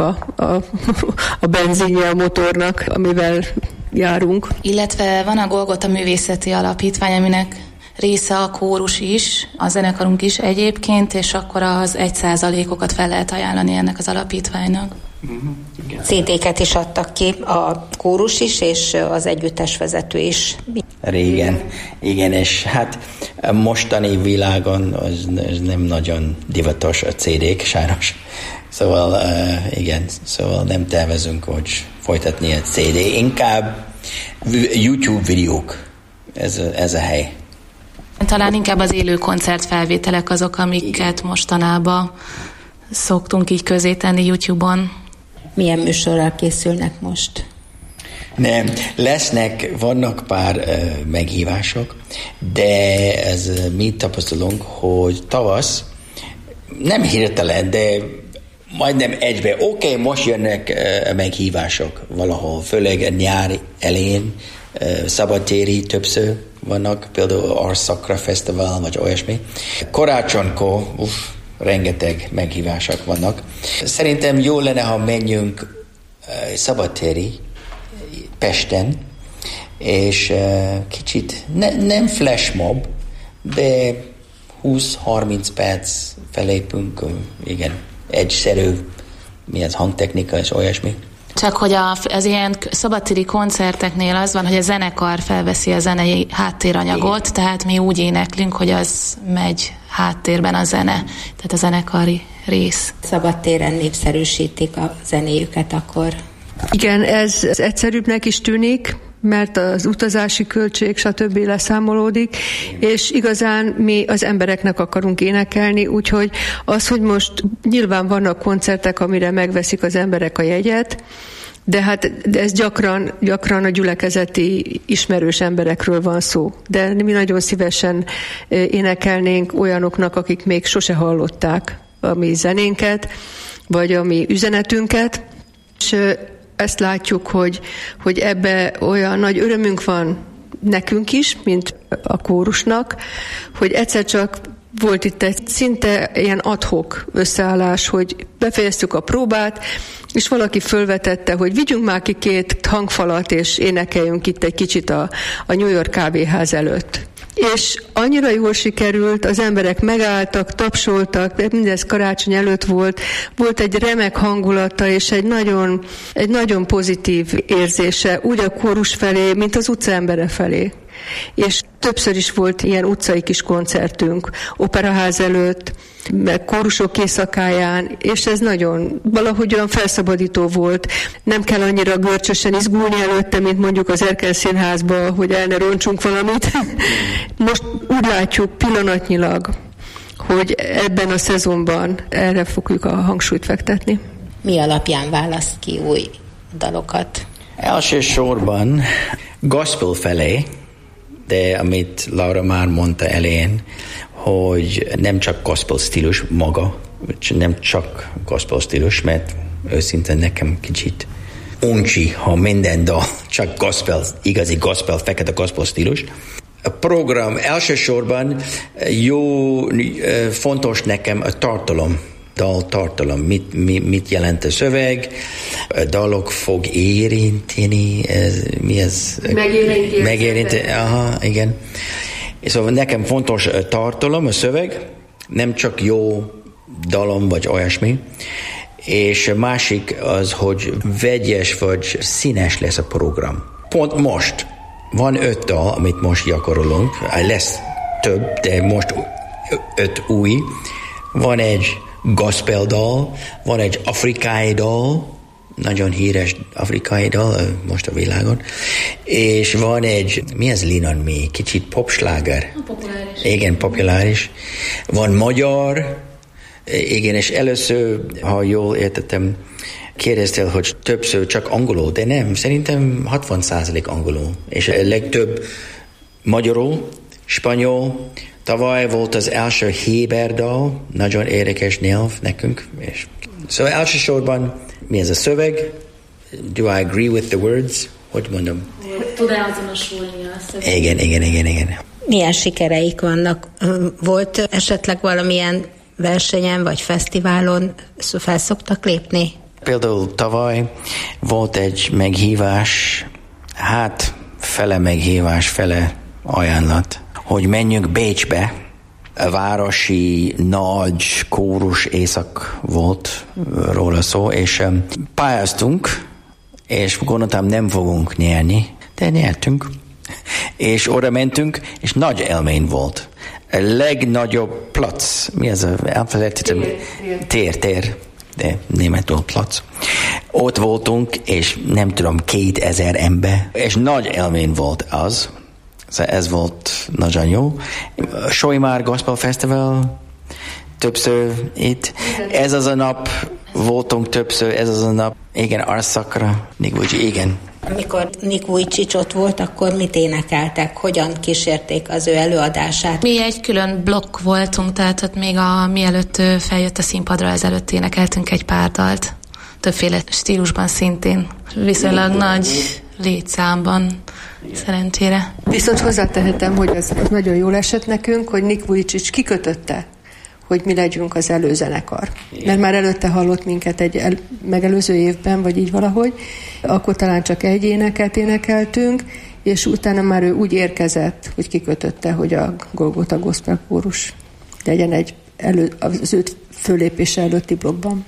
a benzinje a motornak, amivel járunk. Illetve van a Golgota Művészeti Alapítvány, aminek része a kórus is, a zenekarunk is egyébként, és akkor az 1%-okat fel lehet ajánlani ennek az alapítványnak. CD-ket is adtak ki, a kórus is, és az együttesvezető is. Régen, igen, és hát a mostani világon az nem nagyon divatos a CD-k, sajnos. Szóval igen, szóval nem tervezünk, hogy folytatni a CD, inkább YouTube videók, ez a hely. Talán inkább az élő koncertfelvételek azok, amiket mostanában szoktunk így közé tenni YouTube-on. Milyen műsorral készülnek most? Nem, vannak pár meghívások, de ez mi tapasztalunk, hogy tavasz nem hirtelen, de majdnem egybe. Oké, most jönnek meghívások valahol, főleg a nyár elején, szabadtéri többször vannak, például Arszakra Fesztivál, vagy olyasmi. Karácsonykor, rengeteg meghívások vannak. Szerintem jó lenne, ha menjünk szabadtéri Pesten, és kicsit nem flashmob, de 20-30 perc felépünk, igen, egyszerű, mi az hangtechnika és olyasmi. Csak hogy az ilyen szabadtéri koncerteknél az van, hogy a zenekar felveszi a zenei háttéranyagot, tehát mi úgy éneklünk, hogy az megy háttérben a zene, tehát a zenekari rész. Szabadtéren népszerűsítik a zenéjüket, akkor Igen, ez egyszerűbbnek is tűnik, mert az utazási költség, stb. Leszámolódik, és igazán mi az embereknek akarunk énekelni, úgyhogy az, hogy most nyilván vannak koncertek, amire megveszik az emberek a jegyet, de ez gyakran a gyülekezeti ismerős emberekről van szó. De mi nagyon szívesen énekelnénk olyanoknak, akik még sose hallották a mi zenénket, vagy a mi üzenetünket, és ezt látjuk, hogy ebbe olyan nagy örömünk van nekünk is, mint a kórusnak, hogy egyszer csak volt itt egy szinte ilyen ad-hoc összeállás, hogy befejeztük a próbát, és valaki fölvetette, hogy vigyünk már ki 2 hangfalat, és énekeljünk itt egy kicsit a New York kávéház előtt. És annyira jól sikerült, az emberek megálltak, tapsoltak, mindez karácsony előtt volt egy remek hangulata, és egy nagyon pozitív érzése, úgy a kórus felé, mint az utca embere felé. És többször is volt ilyen utcai kis koncertünk, operaház előtt, meg kórusok éjszakáján, és ez valahogy olyan felszabadító volt. Nem kell annyira görcsösen izgulni előtte, mint mondjuk az Erkel Színházba, hogy el ne roncsunk valamit. Most úgy látjuk pillanatnyilag, hogy ebben a szezonban erre fogjuk a hangsúlyt fektetni. Mi alapján választ ki új dalokat? Elsősorban gospel felé, de amit Laura már mondta elején, hogy nem csak gospel stílus maga, nem csak gospel stílus, mert őszintén nekem kicsit uncsi, ha minden dal csak gospel, igazi gospel, fekete gospel stílus. A program elsősorban fontos nekem a tartalom, daltartalom, mit jelent a szöveg, a dalok fog érinteni, mi ez? Megérinteni, igen. Szóval nekem fontos a tartalom, a szöveg, nem csak jó dalom vagy olyasmi, és a másik az, hogy vegyes vagy színes lesz a program. Pont most van 5 dal, amit most gyakorolunk, lesz több, de most 5 új. Van egy gospel dal, van egy afrikai dal, nagyon híres afrikai dal most a világon, és van egy, mi az Linan mi? Kicsit popsláger. Populáris. Igen, populáris. Van magyar, igen, és először, ha jól értettem, kérdeztél, hogy többször csak angolul, de nem, szerintem 60% angolul, és a legtöbb magyarul, spanyol. Tavaly volt az első héber dal, nagyon érdekes nyelv nekünk. Szóval elsősorban mi ez a szöveg? Do I agree with the words? Hogy mondom? Tud-e azonosulni a szöveg? Igen. Milyen sikereik vannak? Volt esetleg valamilyen versenyen vagy fesztiválon fel szoktak lépni? Például tavaly volt egy meghívás, fele meghívás, fele ajánlat, hogy menjünk Bécsbe. A városi nagy kórus éjszak volt róla szó, és pályáztunk, és gondoltam, nem fogunk nyerni, de nyertünk. És oda mentünk, és nagy élmény volt. A legnagyobb plac, mi ez? Elfelejtettem? Tér, de németül plac. Ott voltunk, és nem tudom, 2000 ember, és nagy élmény volt az. Ez volt nagyon jó. Sojmár Gospel Festival többször itt. Ez az a nap voltunk többször, ez az a nap. Igen, Arszakra, Nick Vujicic, igen. Amikor Nick Vujicic ott volt, akkor mit énekeltek? Hogyan kísérték az ő előadását? Mi egy külön blokk voltunk, tehát ott még mielőtt feljött a színpadra, ezelőtt énekeltünk egy pár dalt. Többféle stílusban szintén. Viszonylag nagy létszámban. Szerencsére. Viszont hozzátehetem, hogy az nagyon jól esett nekünk, hogy Nick Vujicic kikötötte, hogy mi legyünk az előzenekar. Mert már előtte hallott minket egy megelőző évben, vagy így valahogy, akkor talán csak egy éneket énekeltünk, és utána már ő úgy érkezett, hogy kikötötte, hogy a Golgota Gospel Kórus legyen az ő fölépése előtti blokkban.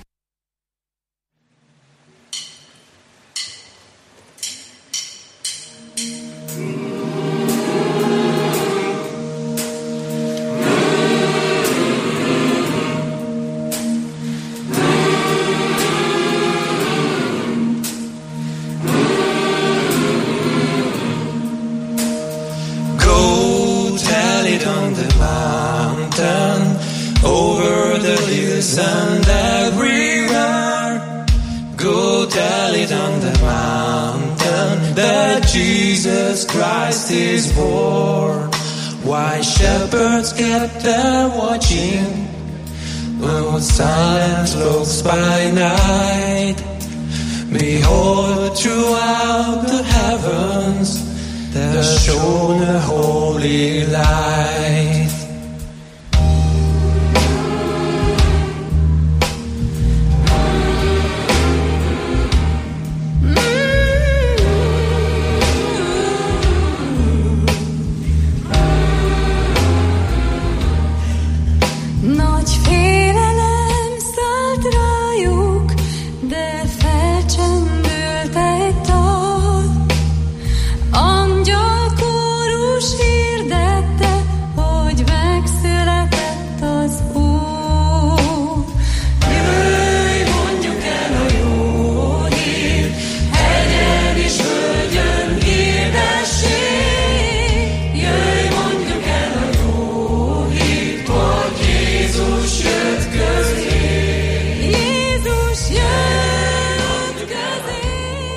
on the mountain, over the hills and everywhere. Go tell it on the mountain that Jesus Christ is born. Why shepherds kept there watching, when silence looks by night. Behold, throughout the heavens there shone a holy light. Nagy félelem szállt rájuk, de felcsendült egy dal. Angyal kórus hirdette, hogy megszületett az Úr. Jöjj, mondjuk el a jó hír, hegyen és földön hirdessék. Jöjj, mondjuk el a jó hírt, hogy Jézus jött közé. Jézus jött közé.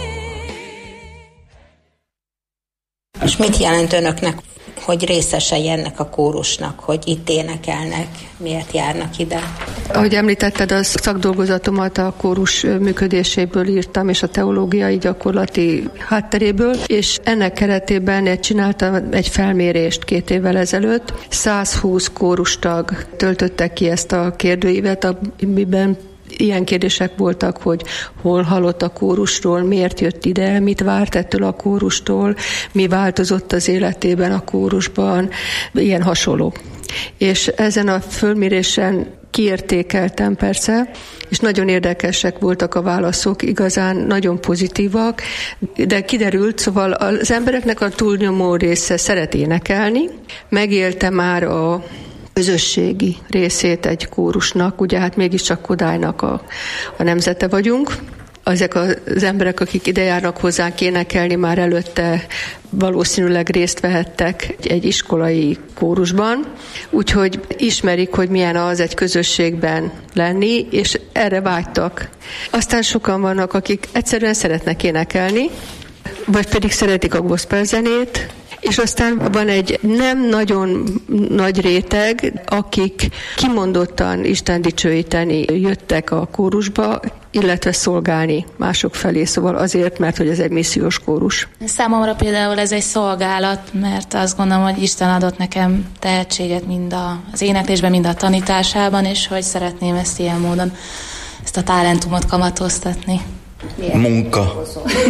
És mit jelent önöknek, hogy részesei ennek a kórusnak, hogy itt énekelnek, miért járnak ide? Ahogy említetted, a szakdolgozatomat a kórus működéséből írtam, és a teológiai gyakorlati hátteréből, és ennek keretében csináltam egy felmérést 2 évvel ezelőtt. 120 kórustag töltötte ki ezt a kérdőívet, amiben ilyen kérdések voltak, hogy hol hallott a kórusról, miért jött ide, mit várt ettől a kórustól, mi változott az életében a kórusban, ilyen hasonló. És ezen a fölmérésen kiértékeltem persze, és nagyon érdekesek voltak a válaszok, igazán nagyon pozitívak, de kiderült, szóval az embereknek a túlnyomó része szeret énekelni, megélte már a közösségi részét egy kórusnak, ugye hát mégiscsak Kodálynak a nemzete vagyunk. Ezek az emberek, akik ide járnak hozzánk énekelni, már előtte valószínűleg részt vehettek egy iskolai kórusban, úgyhogy ismerik, hogy milyen az egy közösségben lenni, és erre vágytak. Aztán sokan vannak, akik egyszerűen szeretnek énekelni, vagy pedig szeretik a gospel zenét, és aztán van egy nem nagyon nagy réteg, akik kimondottan Isten dicsőíteni jöttek a kórusba, illetve szolgálni mások felé, szóval azért, mert hogy ez egy missziós kórus. Számomra például ez egy szolgálat, mert azt gondolom, hogy Isten adott nekem tehetséget mind az éneklésben, mind a tanításában, és hogy szeretném ezt ilyen módon, ezt a talentumot kamatoztatni. Munka.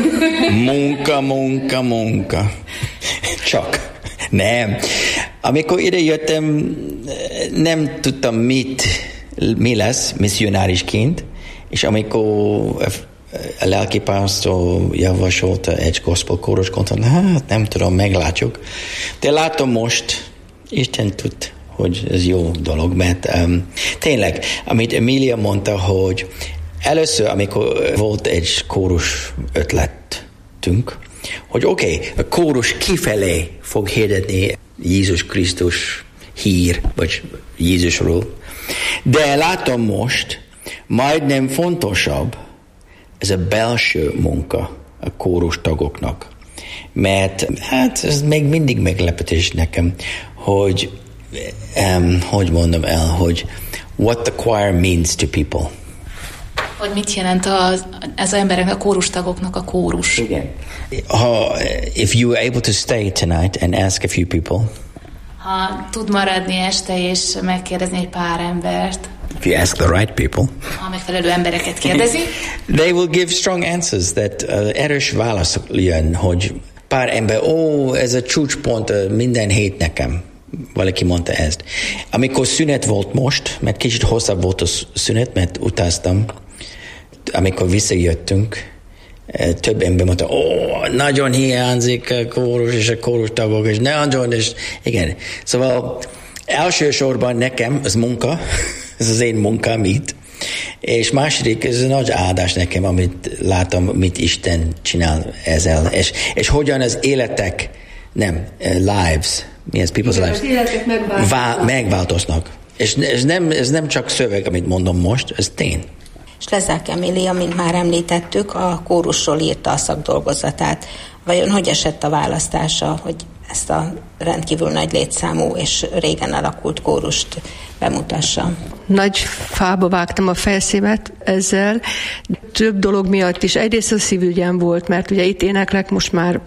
Munka. Csak. Nem. Amikor ide jöttem, nem tudtam, mi lesz misszionárisként, és amikor a lelkipásztor javasolta egy gospel kórus, mondtam, hát nem tudom, meglátjuk. De látom most, Isten tud, hogy ez jó dolog, mert tényleg, amit Emilia mondta, hogy először, amikor volt egy kórus ötletünk, hogy oké, a kórus kifelé fog hirdetni Jézus Krisztus hír, vagy Jézusról. De látom most, majdnem fontosabb ez a belső munka a kórus tagoknak. Mert hát ez még mindig meglepetés nekem, hogy hogy mondom el, hogy what the choir means to people. Hogy mit jelent ez az emberek, a kórustagoknak a kórus? Igen. If you were able to stay tonight and ask a few people. Ha tud maradni este és megkérdezni egy pár embert. If you ask the right people. Ha megfelelő embereket kérdezi. They will give strong answers that erős válaszok jön, hogy pár ember, ez a csúcspont minden hét nekem. Valaki mondta ezt. Amikor szünet volt most, mert kicsit hosszabb volt a szünet, mert utaztam, amikor visszajöttünk, több ember mondta, nagyon hiányzik a kórus és a kórus tagok, és nagyon, és igen. Szóval elsősorban nekem az munka, ez az én munkám itt, és második, ez nagy áldás nekem, amit látom, mit Isten csinál ezzel, és hogyan az életek, lives people's lives megváltoznak. És ez nem csak szöveg, amit mondom most, ez tény. És Lezák Emília, mint már említettük, a kórusról írta a szakdolgozatát. Vajon hogy esett a választása, hogy ezt a rendkívül nagy létszámú és régen alakult kórust bemutassa? Nagy fába vágtam a fejszémet ezzel, több dolog miatt is. Egyrészt a szívügyem volt, mert ugye itt éneklek most már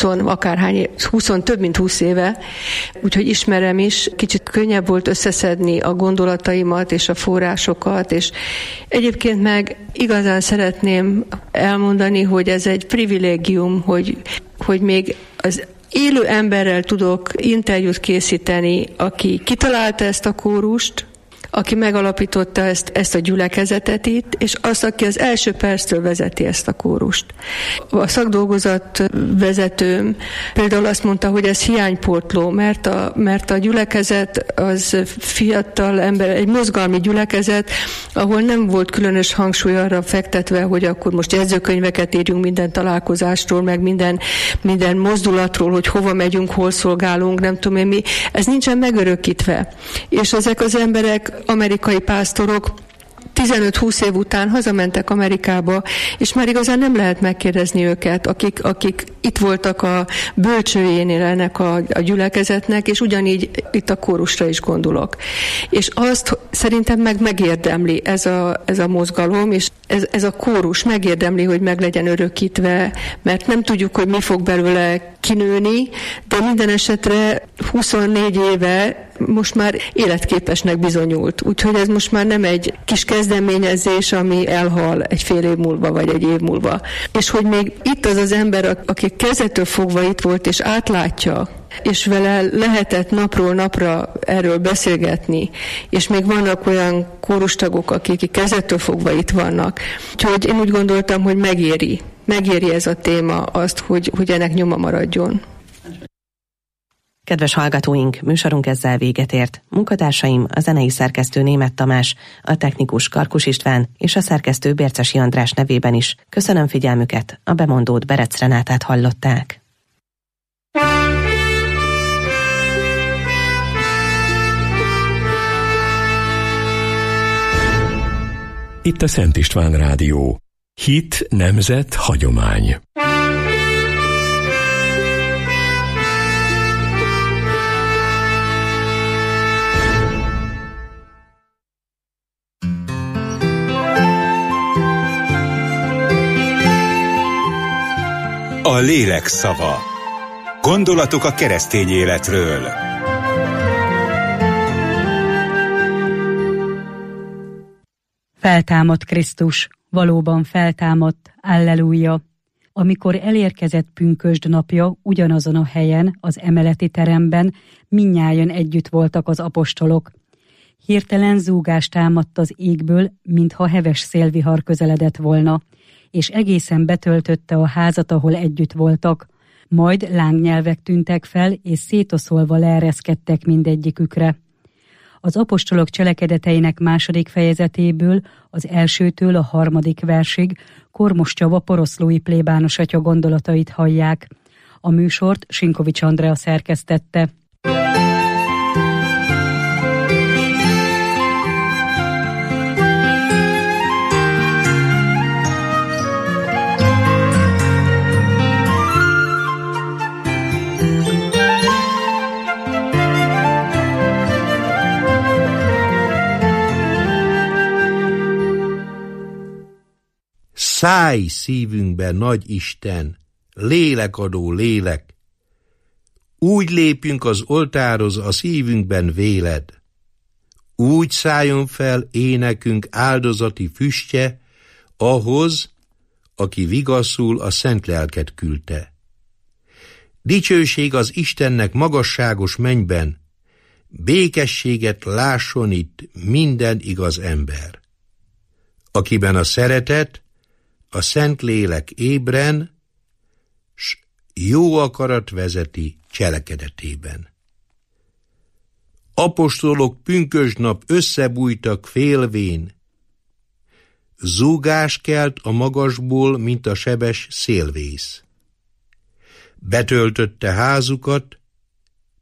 több mint 20 éve, úgyhogy ismerem is. Kicsit könnyebb volt összeszedni a gondolataimat és a forrásokat, és egyébként meg igazán szeretném elmondani, hogy ez egy privilégium, hogy még az élő emberrel tudok interjút készíteni, aki kitalálta ezt a kórust, aki megalapította ezt a gyülekezetet itt, és azt, aki az első perctől vezeti ezt a kórust. A szakdolgozat vezetőm például azt mondta, hogy ez hiánypótló, mert a gyülekezet az fiatal ember, egy mozgalmi gyülekezet, ahol nem volt különös hangsúly arra fektetve, hogy akkor most jegyzőkönyveket írjunk minden találkozástól, meg minden mozdulatról, hogy hova megyünk, hol szolgálunk, nem tudom én mi. Ez nincsen megörökítve. És ezek az emberek, amerikai pásztorok 15-20 év után hazamentek Amerikába, és már igazán nem lehet megkérdezni őket, akik itt voltak a bölcsőjénél ennek a gyülekezetnek, és ugyanígy itt a kórusra is gondolok. És azt szerintem megérdemli ez a mozgalom, és ez a kórus megérdemli, hogy meg legyen örökítve, mert nem tudjuk, hogy mi fog belőle kinőni, de minden esetre 24 éve most már életképesnek bizonyult. Úgyhogy ez most már nem egy kis kezdeményezés, ami elhal egy fél év múlva, vagy egy év múlva. És hogy még itt az ember, aki kezdettől fogva itt volt, és átlátja, és vele lehetett napról napra erről beszélgetni, és még vannak olyan kórustagok, akik kezdettől fogva itt vannak. Úgyhogy én úgy gondoltam, hogy megéri ez a téma azt, hogy ennek nyoma maradjon. Kedves hallgatóink, műsorunk ezzel véget ért. Munkatársaim a zenei szerkesztő Németh Tamás, a technikus Karkus István és a szerkesztő Bércesi András nevében is. Köszönöm figyelmüket, a bemondót Berec Renátát hallották. Itt a Szent István Rádió. Hit, nemzet, hagyomány. A lélek szava. Gondolatok a keresztény életről. Feltámadt Krisztus, valóban feltámadt, alleluja. Amikor elérkezett pünkösd napja, ugyanazon a helyen, az emeleti teremben mindnyájan együtt voltak az apostolok. Hirtelen zúgás támadt az égből, mintha heves szélvihar közeledett volna, és egészen betöltötte a házat, ahol együtt voltak. Majd lángnyelvek tűntek fel, és szétoszolva leereszkedtek mindegyikükre. Az apostolok cselekedeteinek 2. fejezetéből, az 1-től a 3. versig Kormos Csaba poroszlói plébános atya gondolatait hallják. A műsort Sinkovics Andrea szerkesztette. Szállj szívünkbe, nagy Isten, lélekadó lélek! Úgy lépjünk az oltárhoz a szívünkben véled. Úgy szálljon fel énekünk áldozati füstje ahhoz, aki vigaszul a szent lelket küldte. Dicsőség az Istennek magasságos mennyben, békességet lásson itt minden igaz ember. Akiben a szeretet, a szent lélek ébren, s jó akarat vezeti cselekedetében. Apostolok pünkösdnap összebújtak félvén, zúgás kelt a magasból, mint a sebes szélvész. Betöltötte házukat,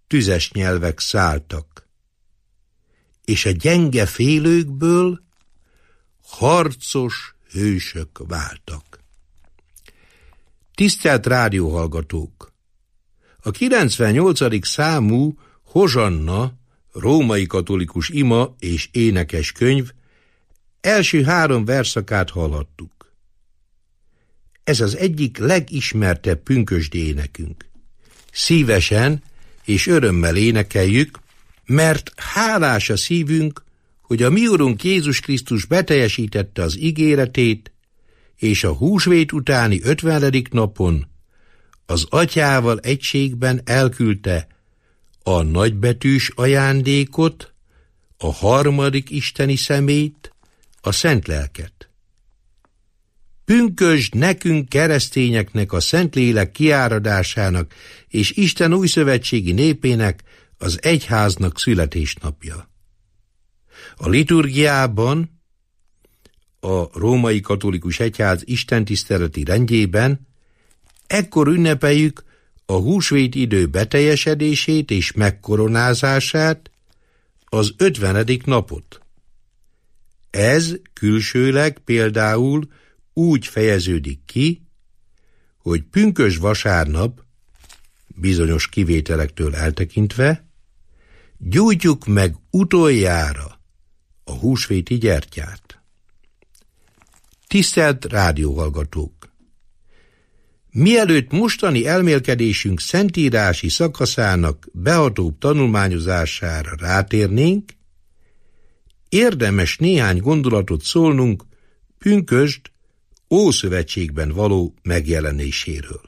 tüzes nyelvek szálltak, és a gyenge félőkből harcos hősök váltak. Tisztelt rádióhallgatók! A 98. számú Hozsanna római katolikus ima és énekes könyv első 3 verszakát hallhattuk. Ez az egyik legismertebb pünkösdi énekünk. Szívesen és örömmel énekeljük, mert hálás a szívünk, hogy a mi Urunk Jézus Krisztus beteljesítette az ígéretét, és a húsvét utáni 50. napon az Atyával egységben elküldte a nagybetűs ajándékot, a harmadik isteni személyt, a Szent Lelket. Pünkösd nekünk keresztényeknek a Szentlélek kiáradásának és Isten újszövetségi népének az egyháznak születésnapja. A liturgiában, a római katolikus egyház istentiszteleti rendjében ekkor ünnepeljük a húsvét idő beteljesedését és megkoronázását, az 50. napot. Ez külsőleg például úgy fejeződik ki, hogy pünkösd vasárnap, bizonyos kivételektől eltekintve, gyújtjuk meg utoljára a húsvéti gyertyát. Tisztelt rádióhallgatók! Mielőtt mostani elmélkedésünk szentírási szakaszának behatóbb tanulmányozására rátérnénk, érdemes néhány gondolatot szólnunk pünkösd Ószövetségben való megjelenéséről.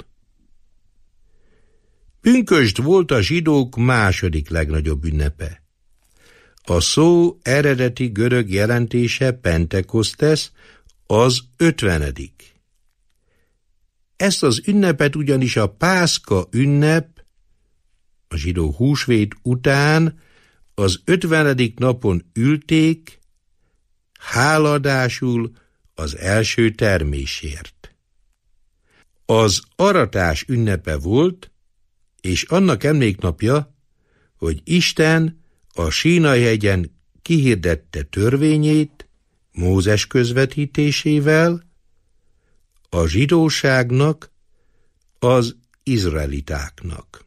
Pünkösd volt a zsidók második legnagyobb ünnepe. A szó eredeti görög jelentése Pentekosztesz, az 50. Ezt az ünnepet ugyanis a Pászka ünnep, a zsidó húsvét után az 50. napon ülték, háladásul az első termésért. Az aratás ünnepe volt, és annak emléknapja, hogy Isten a Sínai-hegyen kihirdette törvényét Mózes közvetítésével a zsidóságnak, az izraelitáknak.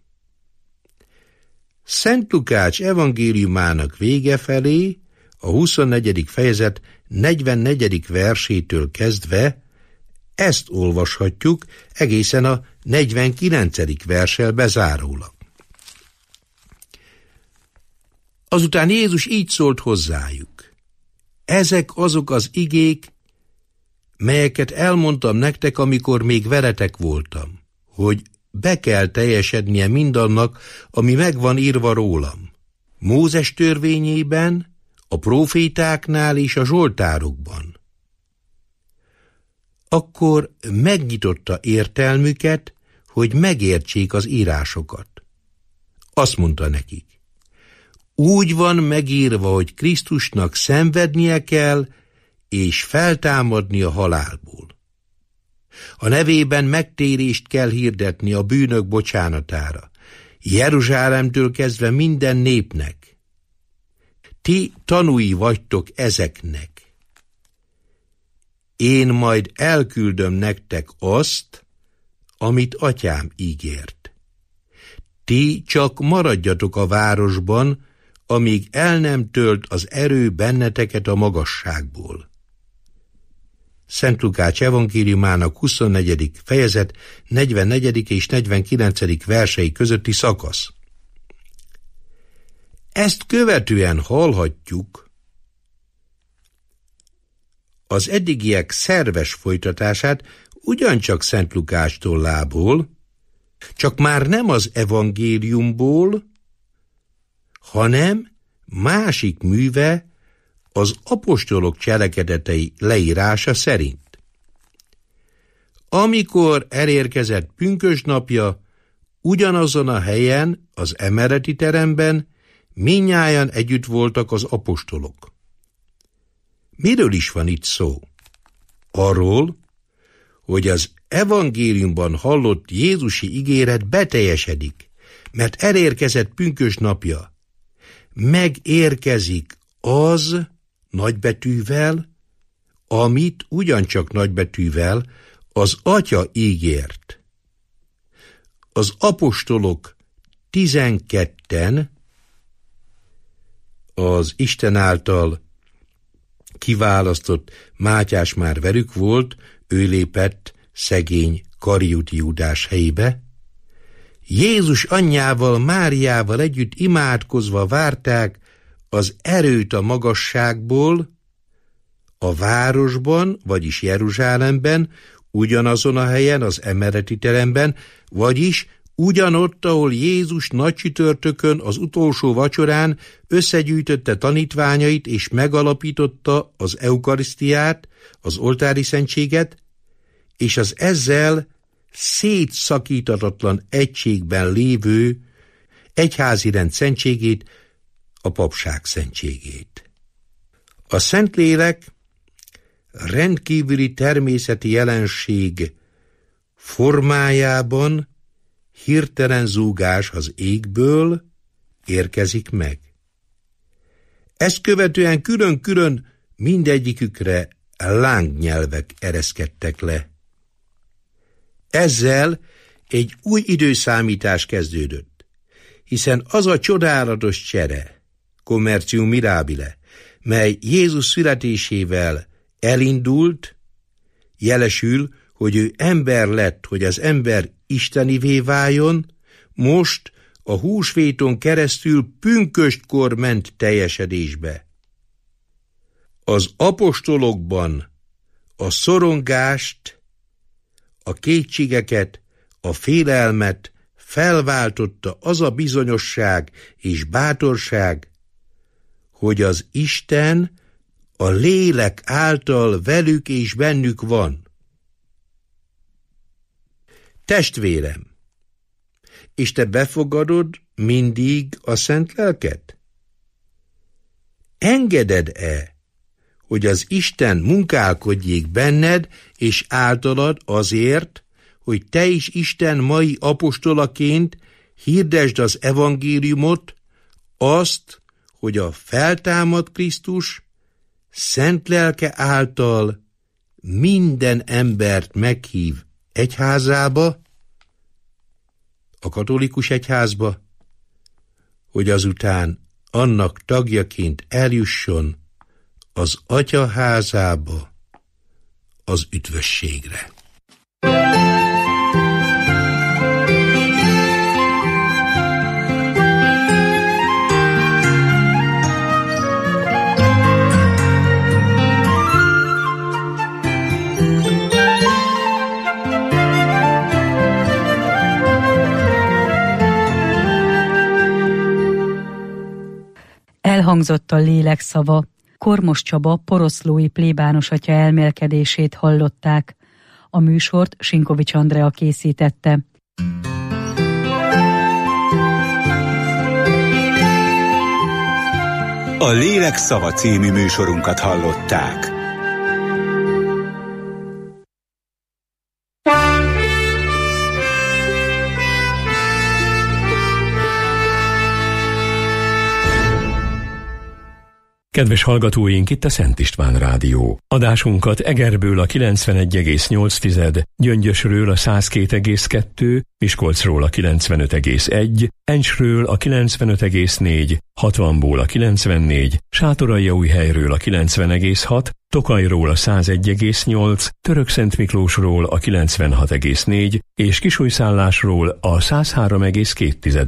Szent Lukács evangéliumának vége felé, a 24. fejezet 44. versétől kezdve ezt olvashatjuk egészen a 49. verssel bezárólag. Azután Jézus így szólt hozzájuk: ezek azok az igék, melyeket elmondtam nektek, amikor még veletek voltam, hogy be kell teljesednie mindannak, ami megvan írva rólam. Mózes törvényében, a prófétáknál és a zsoltárokban. Akkor megnyitotta értelmüket, hogy megértsék az írásokat. Azt mondta nekik: úgy van megírva, hogy Krisztusnak szenvednie kell, és feltámadni a halálból. A nevében megtérést kell hirdetni a bűnök bocsánatára, Jeruzsálemtől kezdve minden népnek. Ti tanúi vagytok ezeknek. Én majd elküldöm nektek azt, amit Atyám ígért. Ti csak maradjatok a városban, amíg el nem tölt az erő benneteket a magasságból. Szent Lukács evangéliumának 24. fejezet 44. és 49. versei közötti szakasz. Ezt követően hallhatjuk az eddigiek szerves folytatását ugyancsak Szent Lukács tollából, csak már nem az evangéliumból, hanem másik műve, az apostolok cselekedetei leírása szerint. Amikor elérkezett pünkösd napja, ugyanazon a helyen, az emeleti teremben mindnyájan együtt voltak az apostolok. Miről is van itt szó? Arról, hogy az evangéliumban hallott jézusi ígéret beteljesedik, mert elérkezett pünkösd napja. Megérkezik az nagybetűvel, amit ugyancsak nagybetűvel az Atya ígért. Az apostolok 12-en az Isten által kiválasztott Mátyás már velük volt, ő lépett szegény Kariuti Júdás helyébe. Jézus anyjával, Máriával együtt imádkozva várták az erőt a magasságból, a városban, vagyis Jeruzsálemben, ugyanazon a helyen, az emeleti teremben, vagyis ugyanott, ahol Jézus nagycsütörtökön az utolsó vacsorán összegyűjtötte tanítványait és megalapította az eukarisztiát, az oltári szentséget, és az ezzel szétszakíthatatlan egységben lévő egyházi rend szentségét, a papság szentségét. A Szentlélek rendkívüli természeti jelenség formájában hirtelen zúgás az égből érkezik meg. Ezt követően külön-külön mindegyikükre lángnyelvek ereszkedtek le. Ezzel egy új időszámítás kezdődött, hiszen az a csodálatos csere, commercium mirabile, mely Jézus születésével elindult, jelesül, hogy ő ember lett, hogy az ember istenivé váljon, most a húsvéton keresztül pünköstkor ment teljesedésbe. Az apostolokban a szorongást, a kétségeket, a félelmet felváltotta az a bizonyosság és bátorság, hogy az Isten a lélek által velük és bennük van. Testvérem, és te befogadod mindig a Szent Lelket? Engeded-e, hogy az Isten munkálkodjék benned és általad azért, hogy te is Isten mai apostolaként hirdesd az evangéliumot, azt, hogy a feltámadt Krisztus Szent Lelke által minden embert meghív egyházába, a katolikus egyházba, hogy azután annak tagjaként eljusson az Atya házába, az üdvösségre. Elhangzott a lélek szava. Kormos Csaba poroszlói plébános atya elmélkedését hallották. A műsort Sinkovics Andrea készítette. A Lélek szava című műsorunkat hallották. Kedves hallgatóink, itt a Szent István Rádió. Adásunkat Egerből a 91,8, Gyöngyösről a 102,2, Miskolcról a 95,1, Encsről a 95,4, Hatvanból a 94, Sátoraljaújhelyről a 90,6, Tokajról a 101,8, Törökszentmiklósról a 96,4 és Kisújszállásról a 103,2